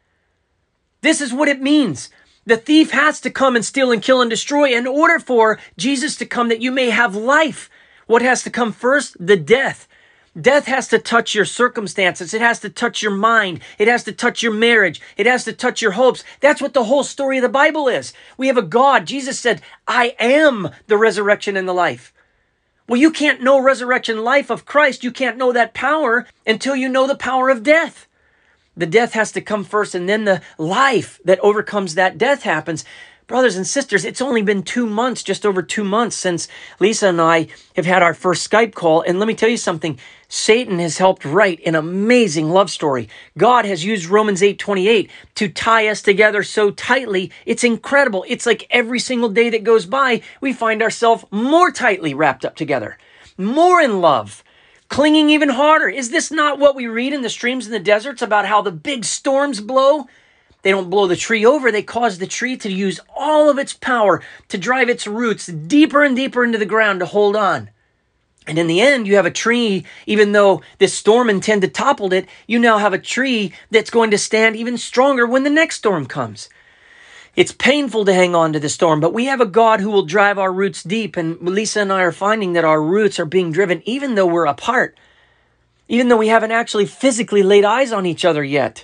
This is what it means. The thief has to come and steal and kill and destroy in order for Jesus to come that you may have life. What has to come first? The death. Death has to touch your circumstances. It has to touch your mind. It has to touch your marriage. It has to touch your hopes. That's what the whole story of the Bible is. We have a God. Jesus said, I am the resurrection and the life. Well, you can't know resurrection life of Christ. You can't know that power until you know the power of death. The death has to come first, and then the life that overcomes that death happens. Brothers and sisters, it's only been two months, just over two months since Lisa and I have had our first Skype call. And let me tell you something. Satan has helped write an amazing love story. God has used Romans eight twenty-eight to tie us together so tightly. It's incredible. It's like every single day that goes by, we find ourselves more tightly wrapped up together, more in love, clinging even harder. Is this not what we read in the streams and the deserts about how the big storms blow? They don't blow the tree over. They cause the tree to use all of its power to drive its roots deeper and deeper into the ground to hold on. And in the end, you have a tree, even though this storm intended to topple it, you now have a tree that's going to stand even stronger when the next storm comes. It's painful to hang on to the storm, but we have a God who will drive our roots deep. And Lisa and I are finding that our roots are being driven even though we're apart, even though we haven't actually physically laid eyes on each other yet.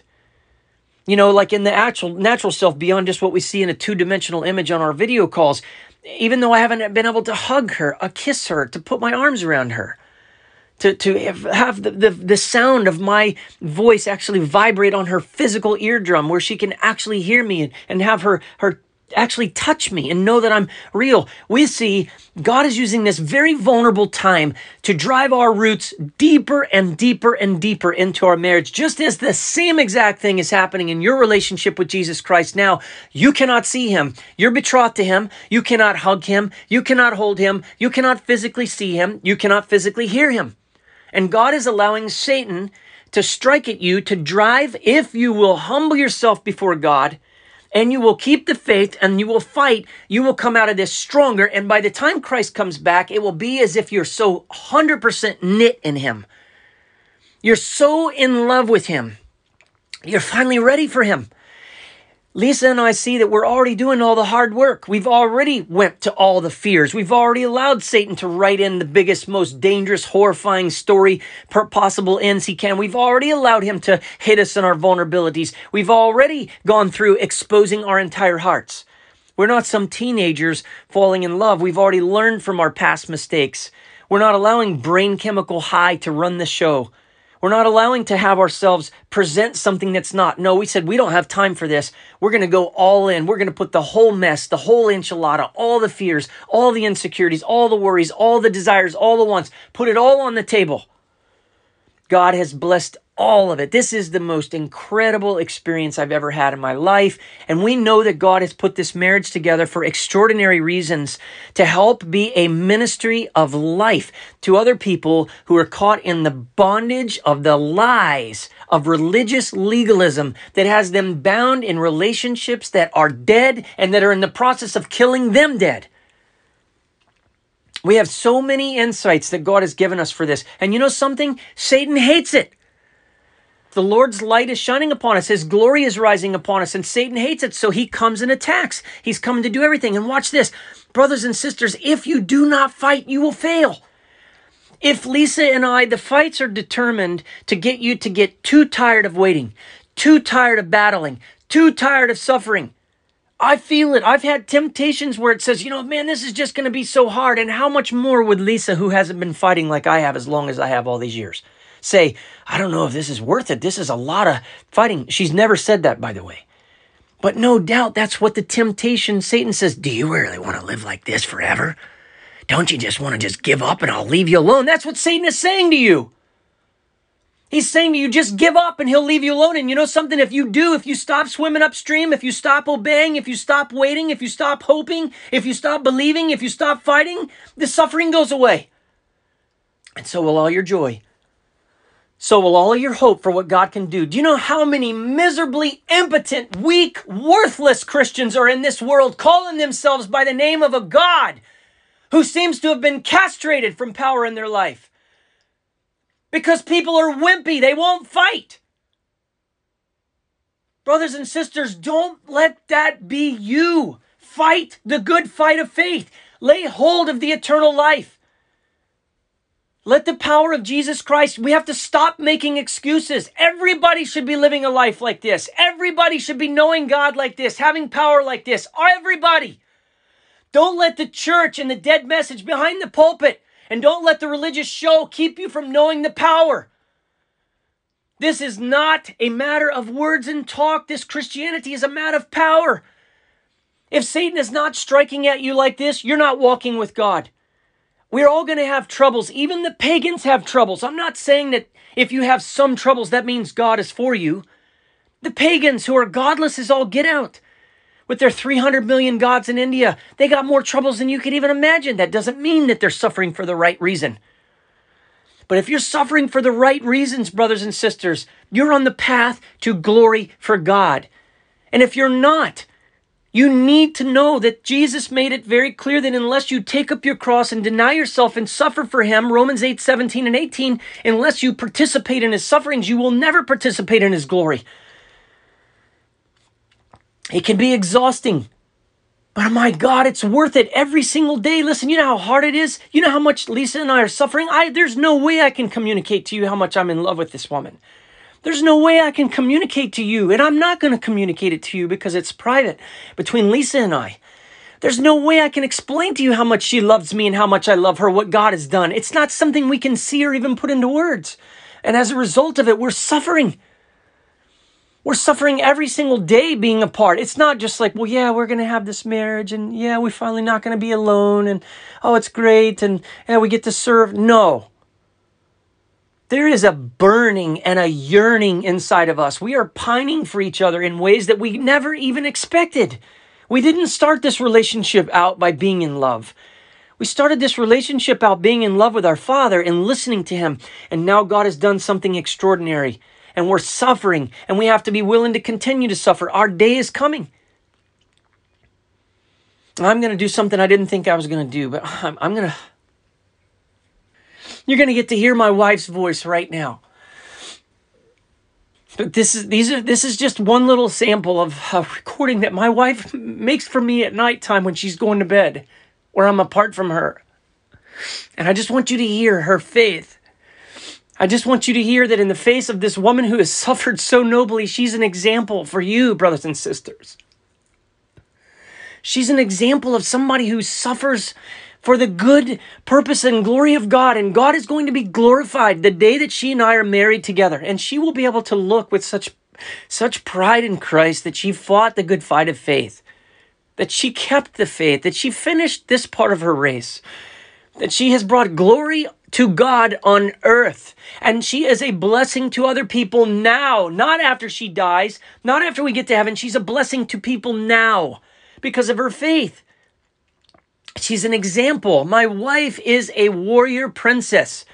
You know, like in the actual natural self, beyond just what we see in a two-dimensional image on our video calls, even though I haven't been able to hug her, uh, kiss her, to put my arms around her, to, to have the, the, the sound of my voice actually vibrate on her physical eardrum where she can actually hear me and, and have her, her actually touch me and know that I'm real. We see God is using this very vulnerable time to drive our roots deeper and deeper and deeper into our marriage, just as the same exact thing is happening in your relationship with Jesus Christ now. You cannot see him. You're betrothed to him. You cannot hug him. You cannot hold him. You cannot physically see him. You cannot physically hear him. And God is allowing Satan to strike at you to drive, if you will humble yourself before God, and you will keep the faith and you will fight, you will come out of this stronger. And by the time Christ comes back, it will be as if you're so one hundred percent knit in him. You're so in love with him. You're finally ready for him. Lisa and I see that we're already doing all the hard work. We've already went to all the fears. We've already allowed Satan to write in the biggest, most dangerous, horrifying story per possible ends he can. We've already allowed him to hit us in our vulnerabilities. We've already gone through exposing our entire hearts. We're not some teenagers falling in love. We've already learned from our past mistakes. We're not allowing brain chemical high to run the show. We're not allowing to have ourselves present something that's not. No, we said we don't have time for this. We're going to go all in. We're going to put the whole mess, the whole enchilada, all the fears, all the insecurities, all the worries, all the desires, all the wants. Put it all on the table. God has blessed all of it. This is the most incredible experience I've ever had in my life. And we know that God has put this marriage together for extraordinary reasons to help be a ministry of life to other people who are caught in the bondage of the lies of religious legalism that has them bound in relationships that are dead and that are in the process of killing them dead. We have so many insights that God has given us for this. And you know something? Satan hates it. The Lord's light is shining upon us. His glory is rising upon us, and Satan hates it, so he comes and attacks. He's coming to do everything. And watch this. Brothers and sisters, if you do not fight, you will fail. If Lisa and I, the fights are determined to get you to get too tired of waiting, too tired of battling, too tired of suffering. I feel it. I've had temptations where it says, you know, man, this is just going to be so hard. And how much more would Lisa, who hasn't been fighting like I have as long as I have all these years, say, I don't know if this is worth it. This is a lot of fighting. She's never said that, by the way. But no doubt that's what the temptation, Satan says, do you really want to live like this forever? Don't you just want to just give up and I'll leave you alone? That's what Satan is saying to you. He's saying to you, just give up and he'll leave you alone. And you know something? If you do, if you stop swimming upstream, if you stop obeying, if you stop waiting, if you stop hoping, if you stop believing, if you stop fighting, the suffering goes away. And so will all your joy. So will all your hope for what God can do. Do you know how many miserably impotent, weak, worthless Christians are in this world calling themselves by the name of a God who seems to have been castrated from power in their life? Because people are wimpy. They won't fight. Brothers and sisters, don't let that be you. Fight the good fight of faith. Lay hold of the eternal life. Let the power of Jesus Christ, we have to stop making excuses. Everybody should be living a life like this. Everybody should be knowing God like this, having power like this. Everybody. Don't let the church and the dead message behind the pulpit, and don't let the religious show keep you from knowing the power. This is not a matter of words and talk. This Christianity is a matter of power. If Satan is not striking at you like this, you're not walking with God. We're all going to have troubles. Even the pagans have troubles. I'm not saying that if you have some troubles, that means God is for you. The pagans who are godless as all get out, with their three hundred million gods in India, they got more troubles than you could even imagine. That doesn't mean that they're suffering for the right reason. But if you're suffering for the right reasons, brothers and sisters, you're on the path to glory for God. And if you're not, you need to know that Jesus made it very clear that unless you take up your cross and deny yourself and suffer for him, Romans eight, seventeen and eighteen, unless you participate in his sufferings, you will never participate in his glory. It can be exhausting, but my God, it's worth it every single day. Listen, you know how hard it is? You know how much Lisa and I are suffering? I, there's no way I can communicate to you how much I'm in love with this woman. There's no way I can communicate to you, and I'm not going to communicate it to you because it's private between Lisa and I. There's no way I can explain to you how much she loves me and how much I love her, what God has done. It's not something we can see or even put into words. And as a result of it, we're suffering. We're suffering every single day being apart. It's not just like, well, yeah, we're going to have this marriage, and yeah, we're finally not going to be alone, and oh, it's great, and yeah, we get to serve. No. There is a burning and a yearning inside of us. We are pining for each other in ways that we never even expected. We didn't start this relationship out by being in love. We started this relationship out being in love with our Father and listening to him. And now God has done something extraordinary. And we're suffering. And we have to be willing to continue to suffer. Our day is coming. I'm going to do something I didn't think I was going to do. But I'm, I'm going to... You're going to get to hear my wife's voice right now. But this is these are this is just one little sample of a recording that my wife makes for me at nighttime when she's going to bed, where I'm apart from her. And I just want you to hear her faith. I just want you to hear that in the face of this woman who has suffered so nobly, she's an example for you, brothers and sisters. She's an example of somebody who suffers for the good purpose and glory of God. And God is going to be glorified the day that she and I are married together. And she will be able to look with such, such pride in Christ that she fought the good fight of faith, that she kept the faith, that she finished this part of her race, that she has brought glory to God on earth. And she is a blessing to other people now, not after she dies, not after we get to heaven. She's a blessing to people now because of her faith. She's an example. My wife is a warrior princess.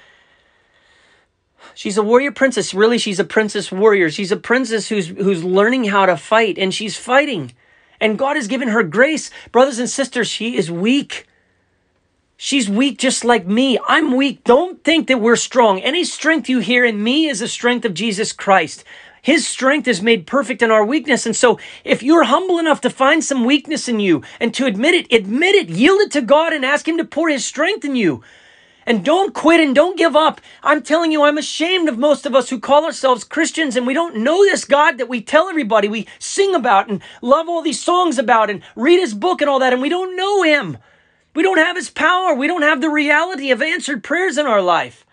She's a warrior princess. Really, she's a princess warrior. She's a princess who's who's learning how to fight, and she's fighting. And God has given her grace. Brothers and sisters, she is weak. She's weak just like me. I'm weak. Don't think that we're strong. Any strength you hear in me is the strength of Jesus Christ. His strength is made perfect in our weakness. And so if you're humble enough to find some weakness in you and to admit it, admit it, yield it to God and ask him to pour his strength in you. And don't quit and don't give up. I'm telling you, I'm ashamed of most of us who call ourselves Christians and we don't know this God that we tell everybody we sing about and love all these songs about and read his book and all that, and we don't know him. We don't have his power. We don't have the reality of answered prayers in our life.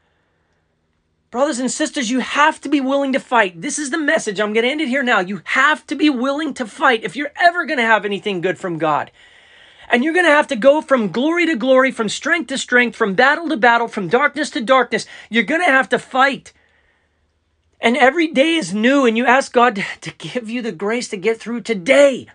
Brothers and sisters, you have to be willing to fight. This is the message. I'm going to end it here now. You have to be willing to fight if you're ever going to have anything good from God. And you're going to have to go from glory to glory, from strength to strength, from battle to battle, from darkness to darkness. You're going to have to fight. And every day is new, and you ask God to give you the grace to get through today.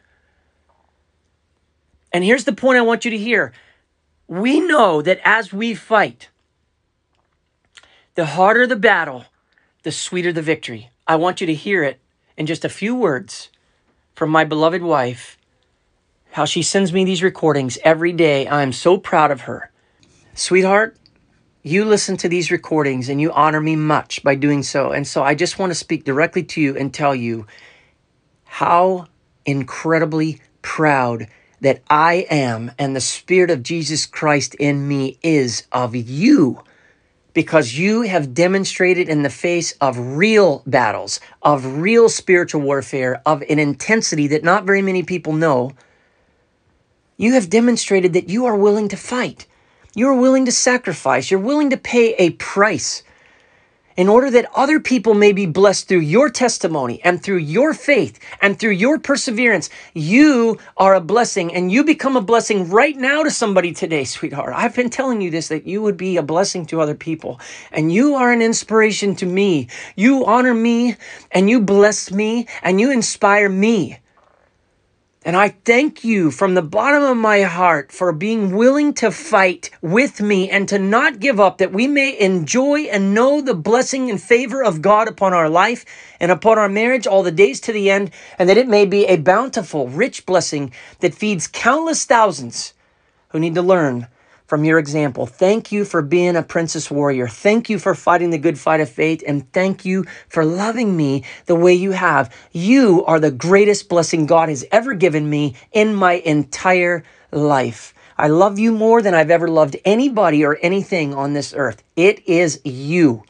And here's the point I want you to hear. We know that as we fight, the harder the battle, the sweeter the victory. I want you to hear it in just a few words from my beloved wife, how she sends me these recordings every day. I am so proud of her. Sweetheart, you listen to these recordings and you honor me much by doing so. And so I just want to speak directly to you and tell you how incredibly proud that I am and the Spirit of Jesus Christ in me is of you, because you have demonstrated in the face of real battles, of real spiritual warfare, of an intensity that not very many people know. You have demonstrated that you are willing to fight. You're willing to sacrifice. You're willing to pay a price in order that other people may be blessed through your testimony and through your faith and through your perseverance. You are a blessing, and you become a blessing right now to somebody today, sweetheart. I've been telling you this, that you would be a blessing to other people, and you are an inspiration to me. You honor me, and you bless me, and you inspire me. And I thank you from the bottom of my heart for being willing to fight with me and to not give up, that we may enjoy and know the blessing and favor of God upon our life and upon our marriage all the days to the end, and that it may be a bountiful, rich blessing that feeds countless thousands who need to learn from your example. Thank you for being a princess warrior. Thank you for fighting the good fight of faith. And thank you for loving me the way you have. You are the greatest blessing God has ever given me in my entire life. I love you more than I've ever loved anybody or anything on this earth. It is you.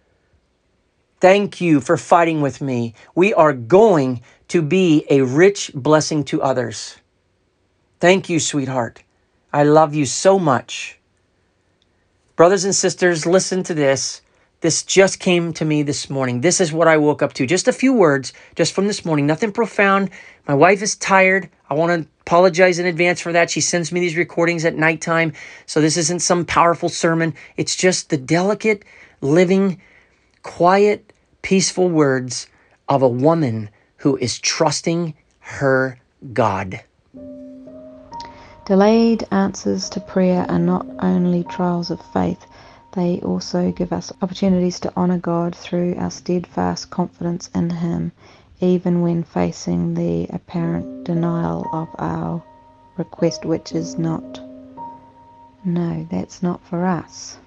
Thank you for fighting with me. We are going to be a rich blessing to others. Thank you, sweetheart. I love you so much. Brothers and sisters, listen to this. This just came to me this morning. This is what I woke up to. Just a few words just from this morning. Nothing profound. My wife is tired. I want to apologize in advance for that. She sends me these recordings at nighttime. So this isn't some powerful sermon. It's just the delicate, living, quiet, peaceful words of a woman who is trusting her God. Delayed answers to prayer are not only trials of faith, they also give us opportunities to honour God through our steadfast confidence in Him, even when facing the apparent denial of our request, which is not. No, that's not for us.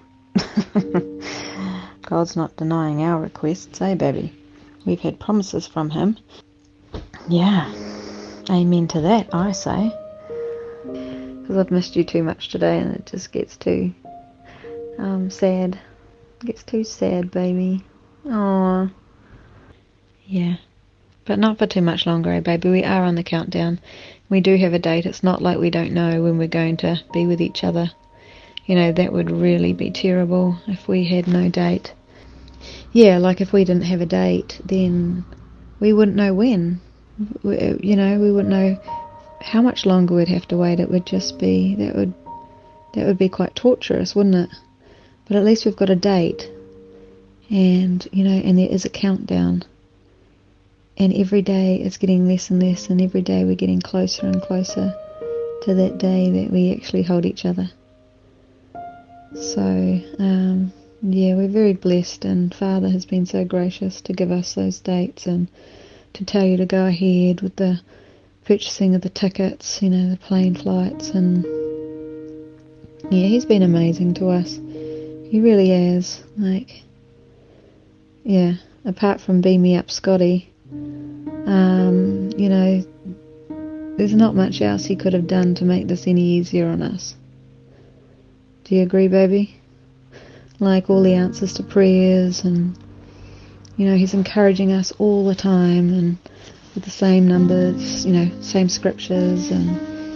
God's not denying our requests, eh, baby? We've had promises from Him. Yeah, amen to that, I say. Because I've missed you too much today, and it just gets too um, sad. It gets too sad, baby. Aww. Yeah. But not for too much longer, eh, baby? We are on the countdown. We do have a date. It's not like we don't know when we're going to be with each other. You know, that would really be terrible if we had no date. Yeah, like if we didn't have a date, then we wouldn't know when. We, you know, we wouldn't know how much longer we'd have to wait. It would just be, that would that would be quite torturous, wouldn't it? But at least we've got a date, and you know, and there is a countdown, and every day it's getting less and less, and every day we're getting closer and closer to that day that we actually hold each other. So um, yeah, we're very blessed, and Father has been so gracious to give us those dates and to tell you to go ahead with the purchasing of the tickets, you know, the plane flights, and yeah, He's been amazing to us. He really has. Like, yeah, apart from Beam Me Up Scotty, um, you know, there's not much else He could have done to make this any easier on us. Do you agree, baby? Like all the answers to prayers, and you know, He's encouraging us all the time, and with the same numbers, you know, same scriptures, and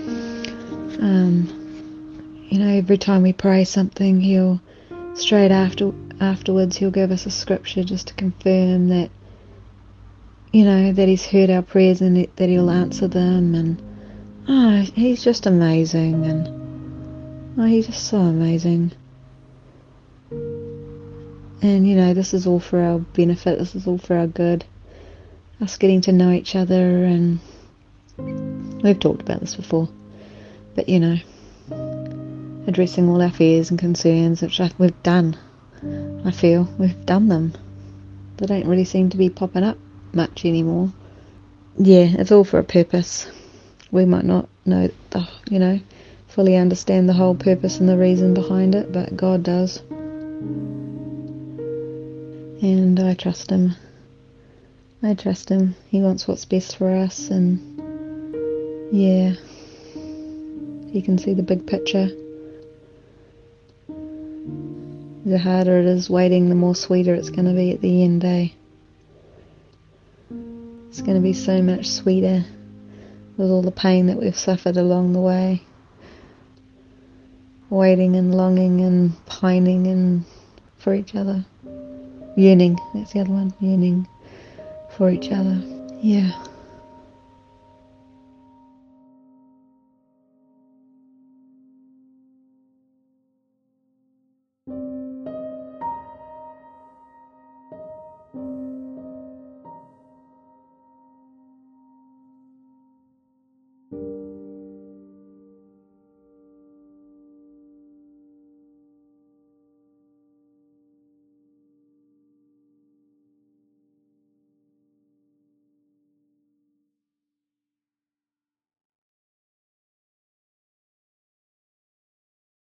um, you know, every time we pray something, He'll straight after afterwards He'll give us a scripture just to confirm that, you know, that He's heard our prayers and that He'll answer them. And oh, He's just amazing, and oh, He's just so amazing. And you know, this is all for our benefit. This is all for our good. Us getting to know each other, and we've talked about this before, but you know, addressing all our fears and concerns, which we've done. I feel we've done them. They don't really seem to be popping up much anymore. Yeah, it's all for a purpose. We might not know, the, you know, fully understand the whole purpose and the reason behind it, but God does. And I trust him. I trust him. He wants what's best for us, and yeah, he can see the big picture. The harder it is waiting, the more sweeter it's going to be at the end, eh? It's going to be so much sweeter with all the pain that we've suffered along the way. Waiting and longing and pining and for each other. Yearning, that's the other one, yearning for each other. Yeah.